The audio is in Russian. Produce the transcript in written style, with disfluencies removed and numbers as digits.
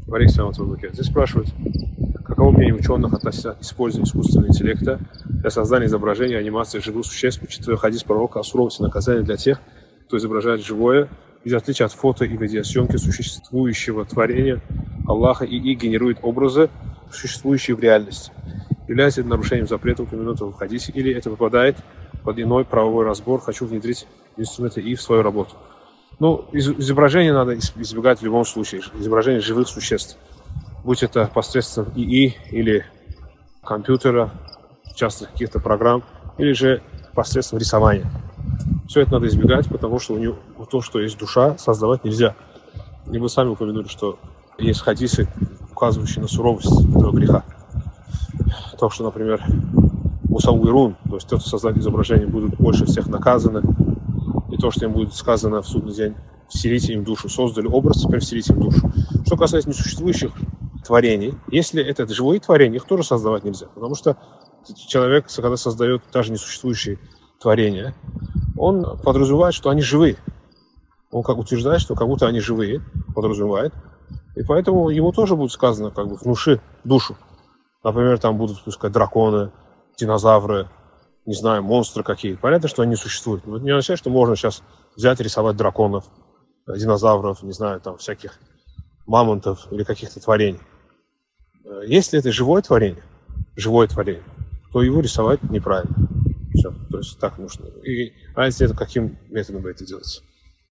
Здесь спрашивают, каково мнение ученых относительно использования искусственного интеллекта для создания изображений и анимации живых существ, учитывая хадис пророка о суровости наказания для тех, кто изображает живое, из отличия от фото и видеосъемки существующего творения Аллаха и генерует образы, существующие в реальности. Является это нарушением запрета, упомянутого в хадисе, или это попадает под иной правовой разбор, хочу внедрить инструменты в свою работу. Изображение надо избегать в любом случае, изображение живых существ. Будь это посредством ИИ или компьютера, частных каких-то программ, или же посредством рисования. Все это надо избегать, потому что то, что есть душа, создавать нельзя. И вы сами упомянули, что есть хадисы, указывающие на суровость этого греха. То, что, например, мусауирун, то есть те, кто создает изображение, будут больше всех наказаны. И то, что им будет сказано в судный день, вселите им душу. Создали образ, теперь вселите им душу. Что касается несуществующих творений, если это живые творения, их тоже создавать нельзя. Потому что человек, когда создает даже несуществующие творения, он подразумевает, что они живые. Он как утверждает, что как будто они живые, подразумевает. И поэтому ему тоже будет сказано, внуши душу. Например, там будут, пускай, драконы, динозавры, не знаю, монстры какие. Понятно, что они существуют. Но это не означает, что можно сейчас взять и рисовать драконов, динозавров, не знаю, там всяких мамонтов или каких-то творений. Если это живое творение, то его рисовать неправильно. Все. То есть так нужно. И разница это, каким методом вы это делаете.